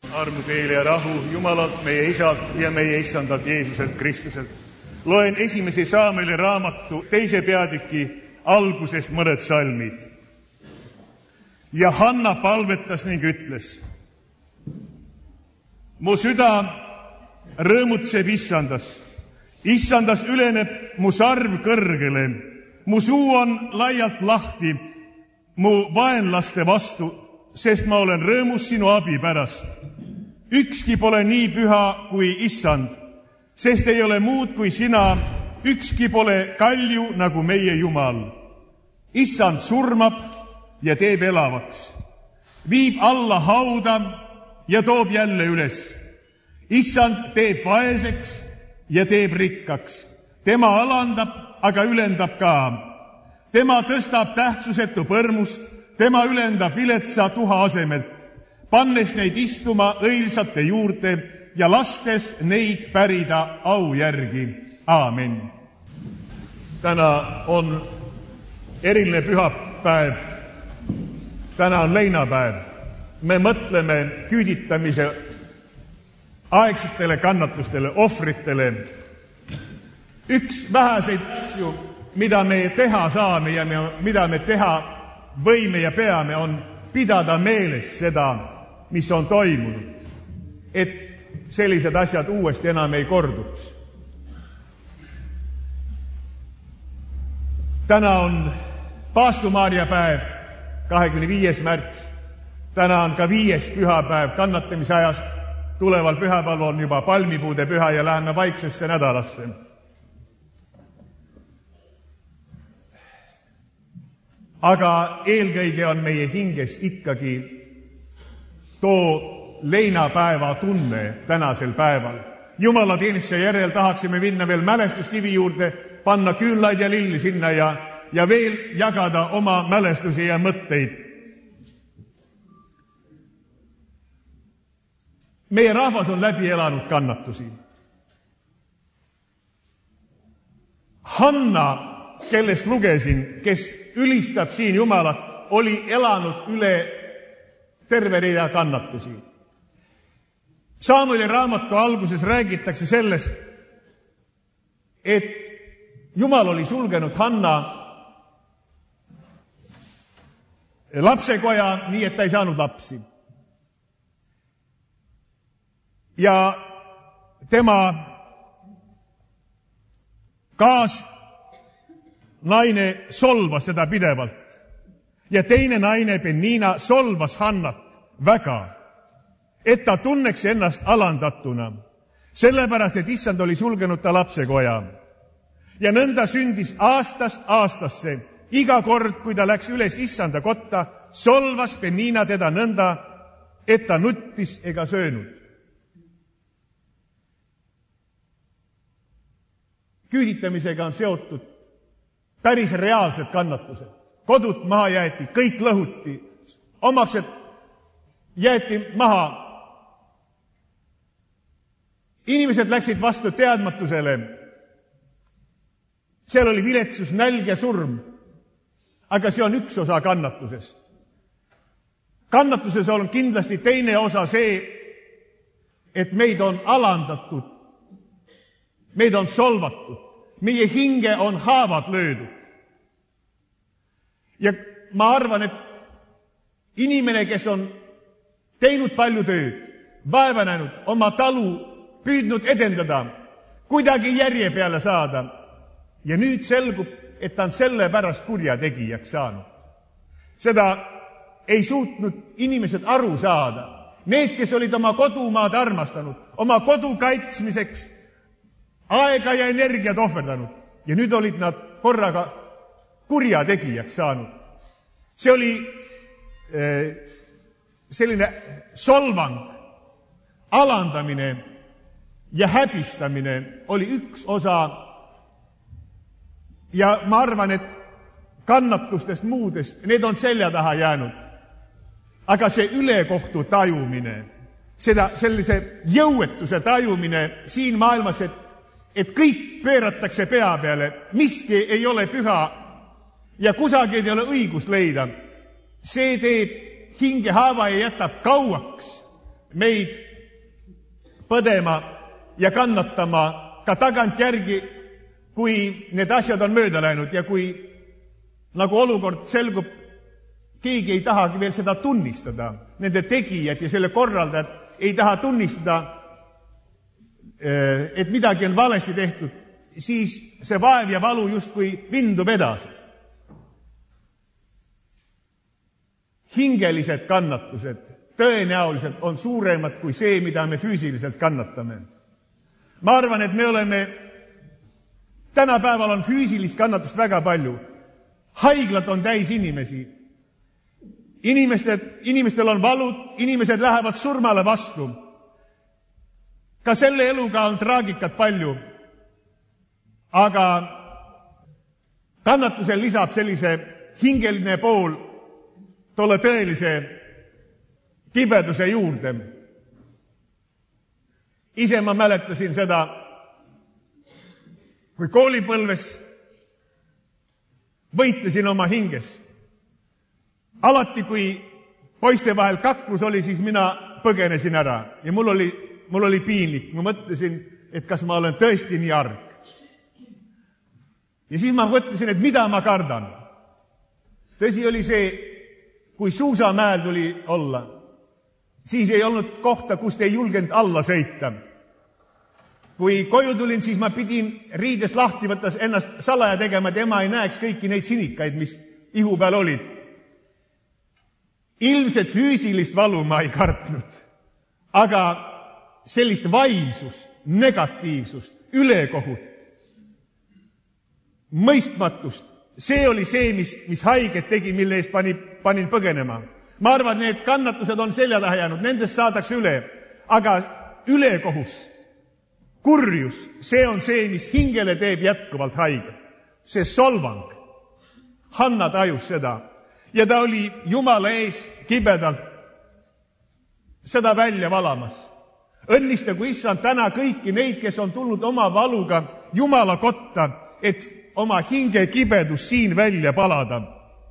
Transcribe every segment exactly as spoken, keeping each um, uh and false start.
Armu teile ja rahu Jumalalt, meie Isalt ja meie Issandalt Jeesuselt Kristuselt. Loen esimese Saamueli raamatu teise peatüki algusest mõned salmid. Ja Hanna palvetas ning ütles: mu süda rõõmutseb Issandas. Issandas üleneb mu sarv kõrgele. Mu suu on laialt lahti mu vaenlaste vastu, sest ma olen rõõmus sinu abi pärast. Ükski pole nii püha kui Issand, sest ei ole muud kui sina. Ükski pole kalju nagu meie Jumal. Issand surmab ja teeb elavaks. Viib alla hauda ja toob jälle üles. Issand teeb vaeseks ja teeb rikkaks. Tema alandab, aga ülendab ka. Tema tõstab tähtsusetu põrmust, tema ülendab viletsa tuha asemelt, pannes neid istuma õilsate juurde ja lastes neid pärida au järgi. Aamen. Täna on eriline pühapäev. Täna on leinapäev. Me mõtleme küüditamise aegsetele kannatustele, ohvritele. Üks väheseid asju, mida me teha saame ja mida me teha võime ja peame, on pidada meeles seda, mis on toimunud, et sellised asjad uuesti enam ei korduks. Täna on Paastu-Maarja päev, kahekümne viies märts. Täna on ka viies pühapäev kannatamise ajast. Tuleval pühapäeval on juba palmipuude püha ja läheme vaiksesse nädalasse. Aga eelkõige on meie hinges ikkagi too leinapäeva tunne tänasel päeval. Jumala teenistuse järel tahaksime minna veel mälestuskivi juurde, panna küünlaid ja lilli sinna ja, ja veel jagada oma mälestusi ja mõtteid. Meie rahvas on läbi elanud kannatusi. Hanna, kellest lugesin, kes ülistab siin Jumalat, oli elanud üle terve rida kannatusi. Saamueli raamatu alguses räägitakse sellest, et Jumal oli sulgenud Hanna lapsekoja, nii et ta ei saanud lapsi. Ja tema kaas naine solvas seda pidevalt. Ja teine naine, Penniina, solvas Hannat väga, et ta tunneks ennast alandatuna, sellepärast, et Issand oli sulgenud ta lapsekoja. Ja nõnda sündis aastast aastasse. Iga kord, kui ta läks üles Issanda kotta, solvas Penniina teda nõnda, et ta nuttis ega söönud. Küüditamisega on seotud päris reaalsed kannatused. Kodud maha jäeti, kõik lõhuti, omaksed jäeti maha. Inimesed läksid vastu teadmatusele. Seal oli viletsus, nälg ja surm. Aga see on üks osa kannatusest. Kannatuses on kindlasti teine osa see, et meid on alandatud. Meid on solvatud. Meie hinge on haavad löödud. Ja ma arvan, et inimene, kes on teinud palju tööd, vaeva näinud, oma talu püüdnud edendada, kuidagi järje peale saada, ja nüüd selgub, et ta on selle pärast kurjategijaks saanud. Seda ei suutnud inimesed aru saada. Need, kes olid oma kodumaad armastanud, oma kodu kaitsmiseks aega ja energiat ohverdanud. Ja nüüd olid nad korraga kurjategijaks saanud. See oli eh, selline solvang, alandamine ja häbistamine oli üks osa. Ja ma arvan, et kannatustest muudest, need on selja taha jäänud. Aga see ülekohtu tajumine, seda, sellise jõuetuse tajumine siin maailmas, et et kõik pööratakse pea peale, miski ei ole püha ja kusagil ei ole õigust leida. See teeb hinge haava ja jätab kauaks meid põdema ja kannatama ka tagantjärgi, kui need asjad on mööda läinud ja kui nagu olukord selgub, keegi ei tahagi veel seda tunnistada. Nende tegijad ja selle korraldajad ei taha tunnistada, et midagi on valesti tehtud, siis see vaev ja valu justkui vindub edasi. Hingelised kannatused tõenäoliselt on suuremad kui see, mida me füüsiliselt kannatame. Ma arvan, et me oleme, tänapäeval on füüsilist kannatust väga palju. Haiglad on täis inimesi. Inimesed, inimestel on valud, inimesed lähevad surmale vastu. Ka selle eluga on traagikat palju. Aga kannatusel lisab sellise hingeline pool tolle tõelise kibeduse juurde. Ise ma mäletasin seda, kui koolipõlves võitlesin oma hinges. Alati, kui poiste vahel kaklus oli, siis mina põgenesin ära. Ja mul oli, mul oli piinlik. Ma mõtlesin, et kas ma olen tõesti nii arg. Ja siis ma mõtlesin, et mida ma kardan. Tõsi oli see, kui suusamäel tuli olla, siis ei olnud kohta, kust ei julgenud alla sõita. Kui koju tulin, siis ma pidin riidest lahti võttes ennast salaja tegema, et ema ei näeks kõiki neid sinikaid, mis ihu peal olid. Ilmselt füüsilist valu ma ei kartnud, aga sellist vaimsust, negatiivsust, ülekohut, mõistmatust, see oli see, mis, mis haiget tegi, mille eest panin, panin põgenema. Ma arvan, et need kannatused on selja taha jäänud, nendest saadakse üle, aga ülekohus, kurjus, see on see, mis hingele teeb jätkuvalt haiget. See solvang. Hanna tajus seda. Ja ta oli Jumala ees kibedalt seda välja valamas. Õnnistagu issand täna kõiki neid, kes on tulnud oma valuga Jumala kotta, et oma hinge kibedus siin välja palada.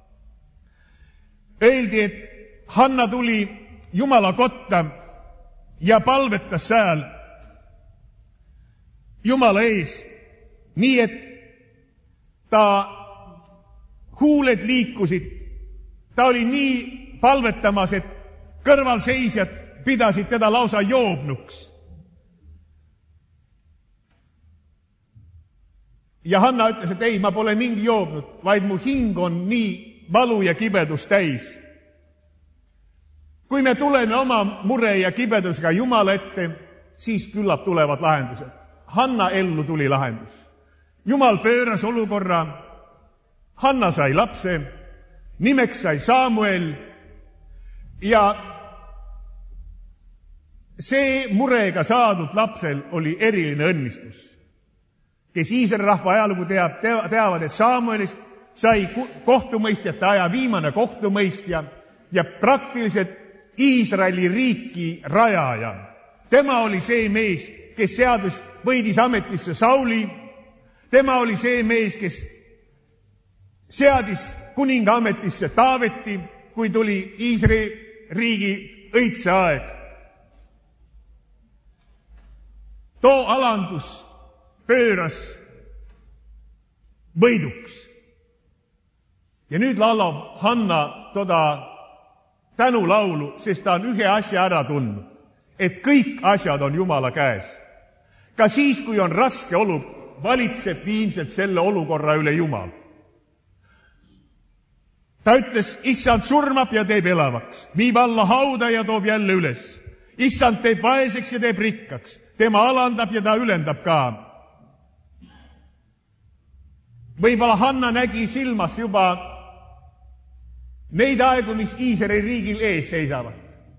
Öeldi, et Hanna tuli Jumala kotta ja palvetas seal Jumala ees, nii et ta huuled liikusid. Ta oli nii palvetamas, et kõrvalseisjad pidasid teda lausa joobnuks. Ja Hanna ütles, et ei, ma pole mingi joobnud, vaid mu hing on nii valu ja kibedus täis. Kui me tuleme oma mure ja kibedusega Jumala ette, siis küllap tulevad lahendused. Hanna ellu tuli lahendus. Jumal pööras olukorra, Hanna sai lapse, nimeks sai Samuel ja see murega saadud lapsel oli eriline õnnistus. Kes Iisraeli rahva ajalugu teab, teavad, et Samuelist sai kohtumõistjate aja viimane kohtumõistja ja praktiliselt Iisraeli riiki rajaja. Tema oli see mees, kes seadus võidis ametisse Sauli. Tema oli see mees, kes seadis kuninga ametisse Taaveti, kui tuli Iisraeli riigi õitse aeg. Too alandus pööras võiduks. Ja nüüd laulab Hanna toda tänulaulu, sest ta on ühe asja ära tundnud, et kõik asjad on Jumala käes. Ka siis, kui on raske olu, valitseb viimselt selle olukorra üle Jumal. Ta ütles, issand surmab ja teeb elavaks, viib alla hauda ja toob jälle üles. Issand teeb vaeseks ja teeb rikkaks, tema alandab ja ta ülendab ka. Võib-olla Hanna nägi silmas juba neid aegu, mis Iisraeli riigil ees seisavad.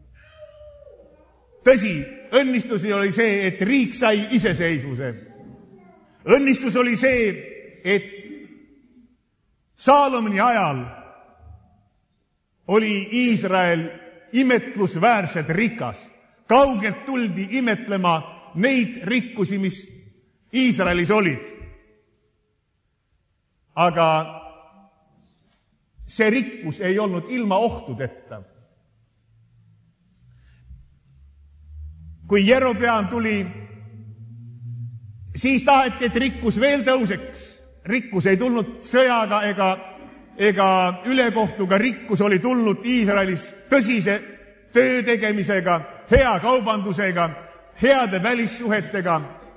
Tõsi, õnnistusi oli see, et riik sai iseseisvuse. Õnnistus oli see, et Saalomoni ajal oli Iisrael imetlusväärselt rikas. Kaugelt tuldi imetlema neid rikkusi, mis Iisraelis olid. Aga see rikkus ei olnud ilma ohtudeta. kui Jerobeam tuli, siis taheti, et rikkus veel tõuseks. Rikkus ei tulnud sõjaga ega, ega ülekohtuga, rikkus oli tulnud Iisraelis tõsise töö tegemisega, hea kaubandusega, heade välissuhetega.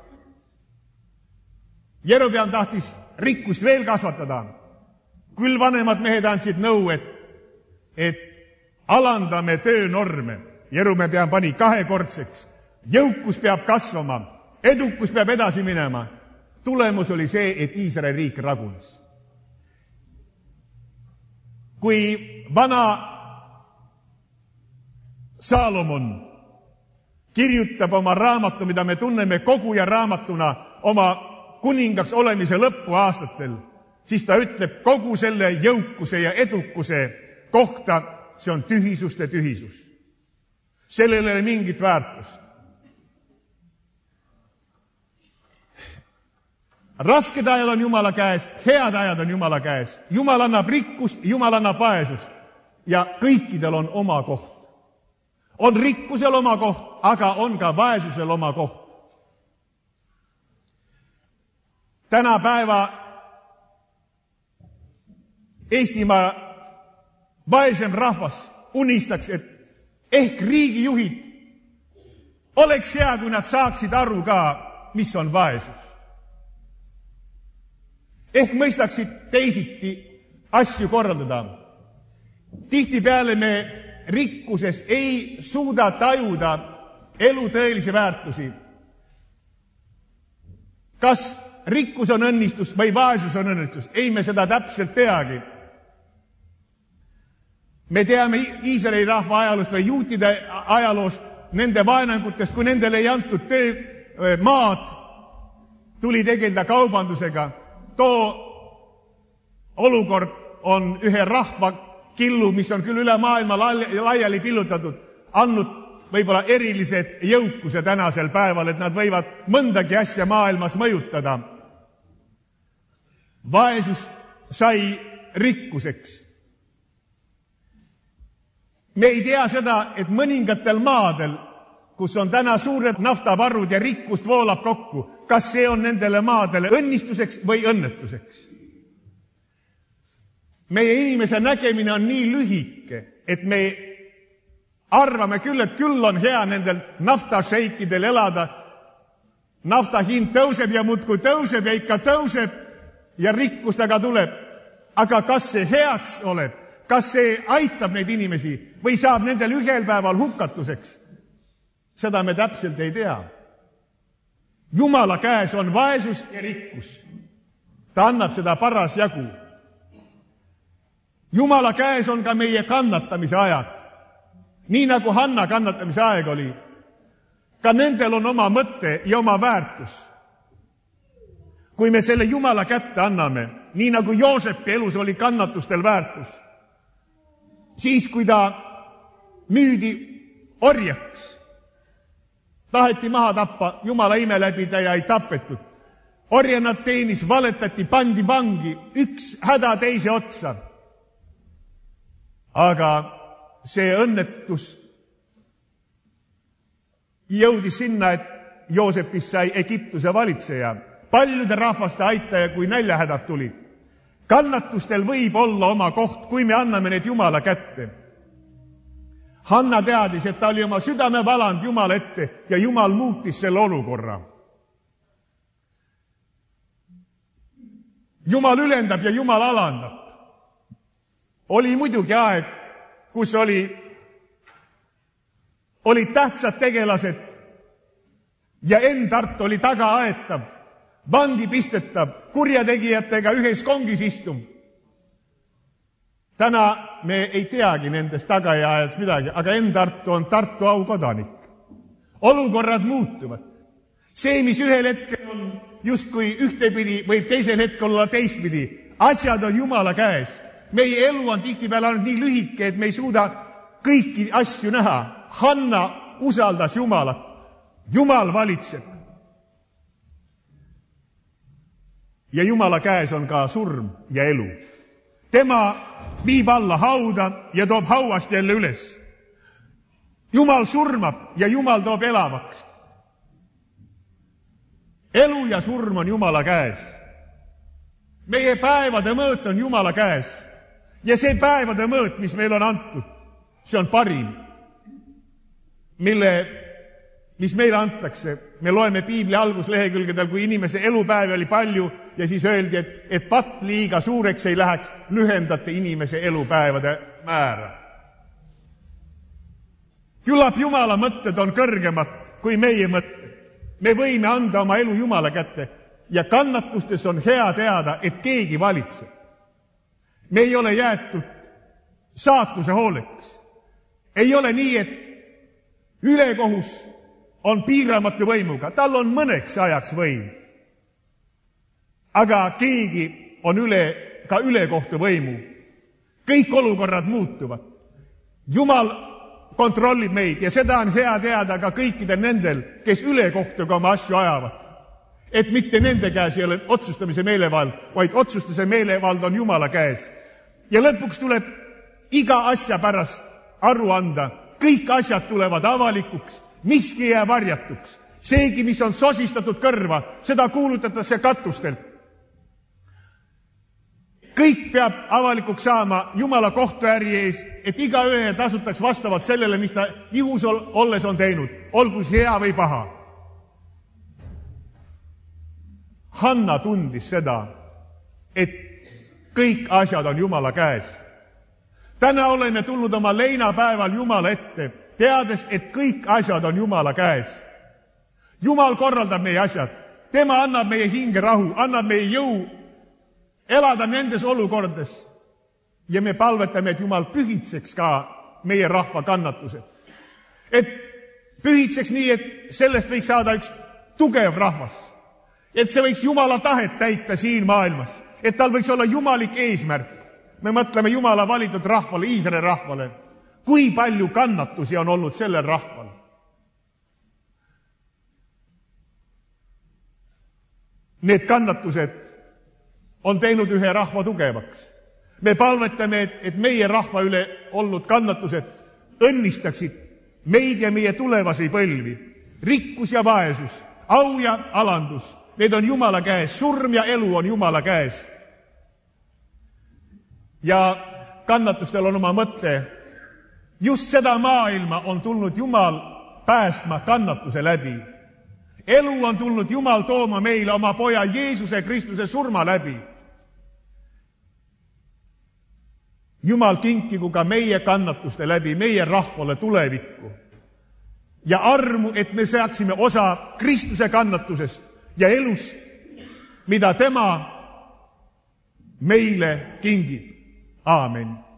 Jerobeam tahtis rikkust veel kasvatada. Küll vanemad mehed andsid nõu, et, et alandame töönorme. Jerobeam pani kahekordseks. Jõukus peab kasvama, edukus peab edasi minema. Tulemus oli see, et Iisraeli riik ragunes. Kui vana Saalomon kirjutab oma raamatu, mida me tunneme koguja raamatuna oma kuningaks olemise lõpuaastatel, siis ta ütleb kogu selle jõukuse ja edukuse kohta, see on tühisuste tühisus. Sellel ei ole mingit väärtust. Rasked ajad on Jumala käes, head ajad on Jumala käes. Jumal annab rikkust, Jumal annab vaesust ja kõikidel on oma koht. On rikkusel oma koht, aga on ka vaesusel oma koht. Tänapäeva Eestimaa vaesem rahvas unistaks, et ehk riigijuhid oleks hea, kui nad saaksid aru ka, mis on vaesus. Ehk mõistaksid teisiti asju korraldada. Tihtipeale me rikkuses ei suuda tajuda elu tõelisi väärtusi. Kas rikkus on õnnistus või vaesus on õnnistus? Ei, me seda täpselt teagi. Me teame Iisraeli rahva ajaloost või juutide ajaloost, nende vaenangutest, kui nendele ei antud töö maad, tuli tegelda kaubandusega. Too olukord on ühe rahva killu, mis on küll üle maailma laiali pillutatud, andnud võib-olla erilised jõukuse tänasel päeval, et nad võivad mõndagi asja maailmas mõjutada. Vaesus sai rikkuseks. Me ei tea seda, et mõningatel maadel, kus on täna suured naftavarud ja rikkust voolab kokku, kas see on nendele maadele õnnistuseks või õnnetuseks. Meie inimese nägemine on nii lühike, et me arvame küll, et küll on hea nendel naftašeikidel elada. Nafta hind tõuseb ja muudkui tõuseb ja ikka tõuseb ja rikkust aga tuleb. Aga kas see heaks oleb? Kas see aitab neid inimesi või saab nendel ühel päeval hukatuseks? Seda me täpselt ei tea. Jumala käes on vaesus ja rikkus. Ta annab seda paras jagu. Jumala käes on ka meie kannatamise ajad. Nii nagu Hanna kannatamise aeg oli. Ka nendel on oma mõte ja oma väärtus. Kui me selle Jumala kätte anname, nii nagu Joosepi elus oli kannatustel väärtus, siis kui ta müüdi orjaks, taheti maha tappa, Jumala ime läbi ta ja ei tapetud. Orjanad teenis, valetati, pandi vangi, üks häda teise otsa. Aga see õnnetus jõudis sinna, et Joosepist sai Egiptuse valitseja, paljude rahvaste aitaja, kui näljahädad tulid. Kannatustel võib olla oma koht, kui me anname need Jumala kätte. Hanna teadis, et ta oli oma südame valanud Jumala ette ja Jumal muutis selle olukorra. Jumal ülendab ja Jumal alandab. Oli muidugi aeg, kus oli, olid tähtsad tegelased ja Endart oli taga aetav, vangi pistetav, kurjategijatega ühes kongis istum. Täna me ei teagi nendest tagajajast midagi, aga Endart on Tartu aukodanik. Olukorrad muutuvad. See, mis ühel hetkel on justkui ühtepidi, võib teisel hetkel olla teistpidi. Asjad on Jumala käes. Meie elu on tihtipeale ainult nii lühike, et me ei suuda kõiki asju näha. Hanna usaldas Jumalat. Jumal valitseb. Ja Jumala käes on ka surm ja elu. Tema viib alla hauda ja toob hauast jälle üles. Jumal surmab ja Jumal toob elavaks. Elu ja surm on Jumala käes. Meie päevade mõõt on Jumala käes. Ja see päevade mõõt, mis meil on antud, see on parim, mille, mis meile antakse. Me loeme Piibli alguslehekülgedel, kui inimese elupäevi oli palju ja siis öeldi, et, et patt liiga suureks ei läheks, lühendate inimese elupäevade määra. Küllap Jumala mõtted on kõrgemad kui meie mõtted. Me võime anda oma elu Jumala kätte ja kannatustes on hea teada, et keegi valitseb. Me ei ole jäetud saatuse hooleks. Ei ole nii, et ülekohus on piiramatu võimuga. Tal on mõneks ajaks võim. Aga keegi on üle, ka ülekohtu võimu. Kõik olukorrad muutuvad. Jumal kontrollib meid ja seda on hea teada ka kõikidel nendel, kes ülekohtuga oma asju ajavad. Et mitte nende käes ei ole otsustamise meelevald, vaid otsustamise meelevald on Jumala käes. Ja lõpuks tuleb iga asja pärast aru anda. Kõik asjad tulevad avalikuks, miski jää varjatuks. Seegi, mis on sosistatud kõrva, seda kuulutatakse katustelt. Kõik peab avalikuks saama Jumala kohtuäri ees, et iga ühe tasutaks vastavalt sellele, mis ta ihus olles on teinud, olgu hea või paha. Hanna tundis seda, et kõik asjad on Jumala käes. Täna oleme tulnud oma leinapäeval Jumala ette, teades, et kõik asjad on Jumala käes. Jumal korraldab meie asjad. Tema annab meie hinge rahu, annab meie jõu elada nendes olukordades. Ja me palvetame, et Jumal pühitseks ka meie rahva kannatused. Et pühitseks nii, et sellest võiks saada üks tugev rahvas. Et see võiks Jumala tahet täita siin maailmas. Et tal võiks olla jumalik eesmärk. Me mõtleme Jumala valitud rahvale, Iisraeli rahvale. Kui palju kannatusi on olnud sellel rahval. Need kannatused on teinud ühe rahva tugevaks. Me palvetame, et, et meie rahva üle olnud kannatused õnnistaksid meid ja meie tulevasi põlvi. Rikkus ja vaesus, au ja alandus, need on Jumala käes. Surm ja elu on Jumala käes. Ja kannatustel on oma mõte. Just seda maailma on tulnud Jumal päästma kannatuse läbi. Elu on tulnud Jumal tooma meile oma poja Jeesuse Kristuse surma läbi. Jumal kinkigu ka meie kannatuste läbi meie rahvale tulevikku ja armu, et me saaksime osa Kristuse kannatusest ja elust, mida tema meile kingib. Aamen.